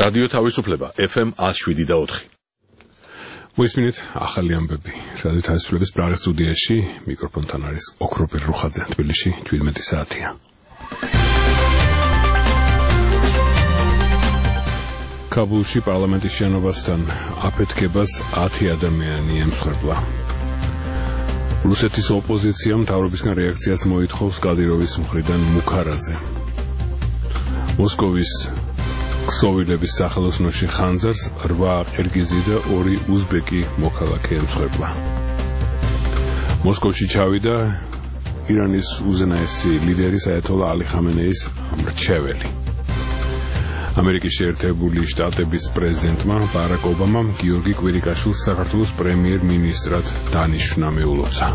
რადიო თავისუფლება FM 107.4. მოისმინეთ ახალი ამბები. რადიო თავისუფლების პრაღის სტუდიაში მიკროფონთან არის ოქროპირ რუხაძე. თბილისში 17 საათია. კაბულში პარლამენტის შენობასთან აფეთქებას 10 ადამიანი ემსხვერპლა. რუსეთის ოპოზიციამ მთავრობისგან რეაქციას მოითხოვს კადიროვის მხრიდან მუქარაზე. მოსკოვის ქსოვილების სახელოსნოში ხანძარს 8 ყირგიზი და 2 უზბეკი მოქალაქე ემსხვერპლა. მოსკოვში ჩავიდა ირანის უზენაესი ლიდერის აიათოლა ალი ხამენეის მრჩეველი. ამერიკის შეერთებული შტატების პრეზიდენტმა ბარაკ ობამამ გიორგი კვირიკაშვილს საქართველოს პრემიერ-მინისტრად დანიშნა მეულოცა.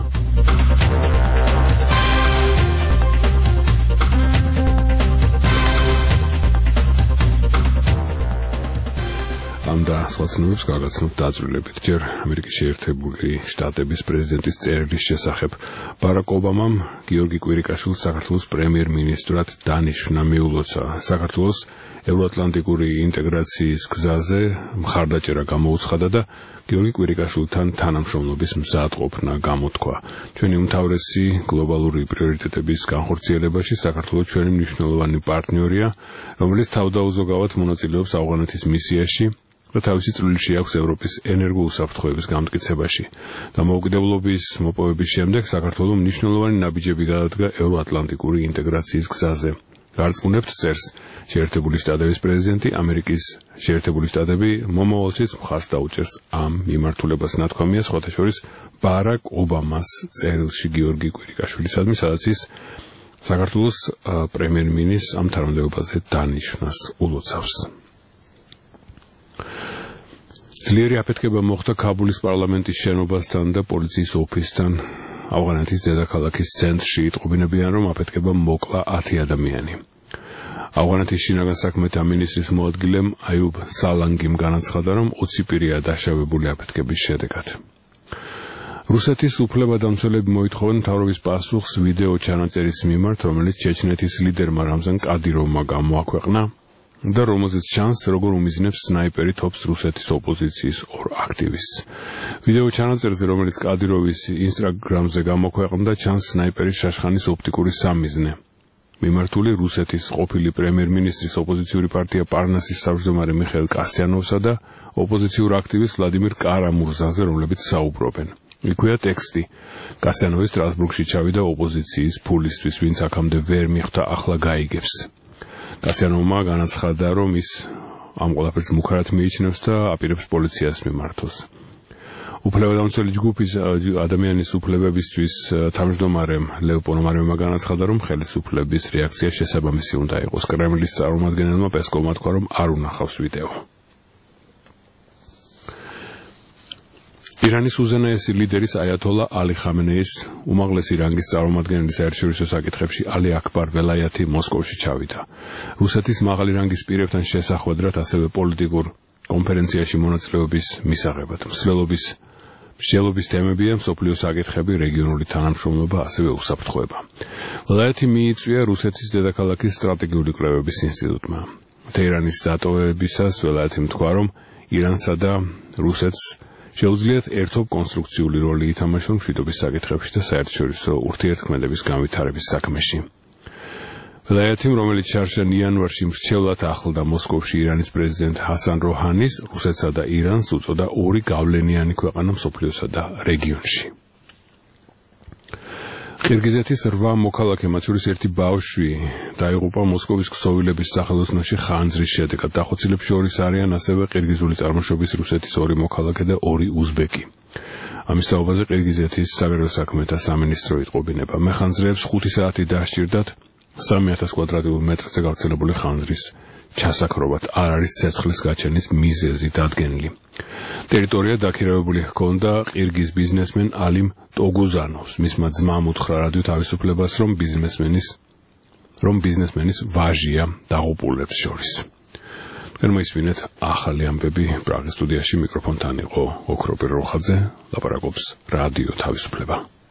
და სხვა ცნობებს გაგაცნობთ დაწვრილებით. ჯერ ამერიკის შეერთებული შტატების პრეზიდენტის წერილის შესახებ ბარაკ ობამამ გიორგი კვირიკაშვილს საქართველოს პრემიერ-მინისტრად დანიშნა მიულოცა. საქართველოს ევროატლანტიკური ინტეგრაციის გზაზე მხარდაჭერა გამოუცხადა და გიორგი კვირიკაშვილთან თანამშრომლობის მზადყოფნა გამოთქვა. ჩვენი უმთავრესი გლობალური პრიორიტეტების განხორციელებაში საქართველოს ჩვენი მნიშვნელოვანი პარტნიორია, რომელიც თავდაუზოგავად მონაწილეობს ავღანეთის მისიაში და თავისი წვლილი შეაქვს ევროპის ენერგოუსაფრთხოების გამტკიცებაში. დამოუკიდებლობის მოპოვების შემდეგ საქართველოს მნიშვნელოვანი ნაბიჯები გადადგა ევროატლანტიკური ინტეგრაციის გზაზე. გარწმუნებთ წერს შეერთებული შტატების პრეზიდენტი, ამერიკის შეერთებული შტატები მომავალშიც მხარს დაუჭერს ამ მიმართულებას. ნათქვამია სხვათა შორის ბარაკ ობამას წერილში გიორგი კვირიკაშვილისადმი, სადაც ის საქართველოს პრემიერ-მინისტრს ამ თანამდებობაზე დანიშნას ულოცავს. ძლიერი აფეთქება მოხდა ქაბულის პარლამენტის შენობასთან და პოლიციის ოფისთან. ავღანეთის დედაქალაქის ცენტრში იტყობინებიან, რომ აფეთქება მოკლა 10 ადამიანი. ავღანეთის შინაგან საქმეთა მინისტრის მოადგილემ აიუბ სალანგიმ განაცხადა, რომ 20 პირია დაშავებული აფეთქების შედეგად. რუსეთის უფლებადამცველები მოითხოვენ მთავრობის პასუხს ვიდეო ჩანაწერის მიმართ, რომელიც ჩეჩნეთის ლიდერმა რამზან კადიროვმა გამოაქვეყნა და რომელზეც ჩანს, როგორ უმიზნებს სნაიპერი თოფს რუსეთის ოპოზიციის 2 აქტივისტს. ვიდეო ჩანაწერზე, რომელიც კადიროვის ინსტაგრამზე გამოქვეყნდა, ჩანს სნაიპერის შაშხანის ოპტიკური სამიზნე. მიმართული რუსეთის ყოფილი პრემიერ-მინისტრის ოპოზიციური პარტია პარნასის თავმჯდომარე მიხეილ კასიანოვსა და ოპოზიციურ აქტივისტ ვლადიმირ კარამურზაზე, რომლებიც საუბრობენ. იქვეა ტექსტი. კასიანოვი სტრასბურგში ჩავიდა ოპოზიციის ფულისთვის, ვინც აქამდე ვერ მიხვდა, ახლა გაიგებს. კასიანოვმა განაცხადა, რომ ის ამ ყველაფერს მუქარად მიიჩნევს და აპირებს პოლიციას მიმართოს. უფლებადამცველი ჯგუფის ადამიანის უფლებებისთვის თავმჯდომარემ ლევ პონომარევმა განაცხადა, რომ ხელისუფლების რეაქცია შესაბამისი უნდა იყოს. კრემლის წარმომადგენელმა პესკოვმა თქვა, რომ არ უნახავს ვიდეო. ირანის უზენაესი ლიდერის აიათოლა ალი ხამენეის უმაღლესი რანგის წარმომადგენელი საერთაშორისო საკითხებში ალი აკბარ ველაიათი მოსკოვში ჩავიდა. რუსეთის მაღალი რანგის პირებთან შესახვედრად, ასევე პოლიტიკურ კონფერენციაში მონაწილეობის მისაღებად. მსჯელობის თემებია მსოფლიო საკითხები, რეგიონული თანამშრომლობა, ასევე უსაფრთხოება. ველაიათი მიიწვია რუსეთის დედაქალაქის სტრატეგიული კვლევების ინსტიტუტმა. თეირანის დატოვებისას ველაიათიმ თქვა, რომ ირანსა და რუსეთს შეუძლიათ ერთობ კონსტრუქციული როლი ითამაშონ მშვიდობის საკითხებში და საერთაშორისო ურთიერთქმედების განვითარების საქმეში. ველაიათიმ, რომელიც შარშან იანვარში მრჩევლად ახლდა მოსკოვში ირანის პრეზიდენტ ჰასან როჰანის, რუსეთსა და ირანს უწოდა 2 გავლენიანი ქვეყანა მსოფლიოსა და რეგიონში. ყირგიზეთის 8 მოქალაქე, მათ შორის 1 ბავშვი, დაიღუპა მოსკოვის ქსოვილების სახელოსნოში ხანძრის შედეგად. დახოცილებს შორის არიან ასევე ყირგიზული წარმოშობის რუსეთის 2 მოქალაქე და 2 უზბეკი. ამის თაობაზე ყირგიზეთის საგარეო საქმეთა სამინისტრო იტყობინება. მეხანძრეებს 5 საათი დასჭირდათ 3000 კვადრატულ მეტრზე გავრცელებული ხანძრის ჩასაქრობად. არ არის ცეცხლის გაჩენის მიზეზი დადგენილი. ტერიტორია დაქირავებული ჰქონდა ყირგიზ ბიზნესმენ ალიმ ტოგუზანოვს. მისმა ძმამ უთხრა რადიო თავისუფლებას, რომ ბიზნესმენის ვაჟია დაღუპულებს შორის. მოისმინეთ ახალი ამბები. პრაღის სტუდიაში მიკროფონთან იყო ოქროპირ როხაძე, ლაპარაკობს რადიო თავისუფლება.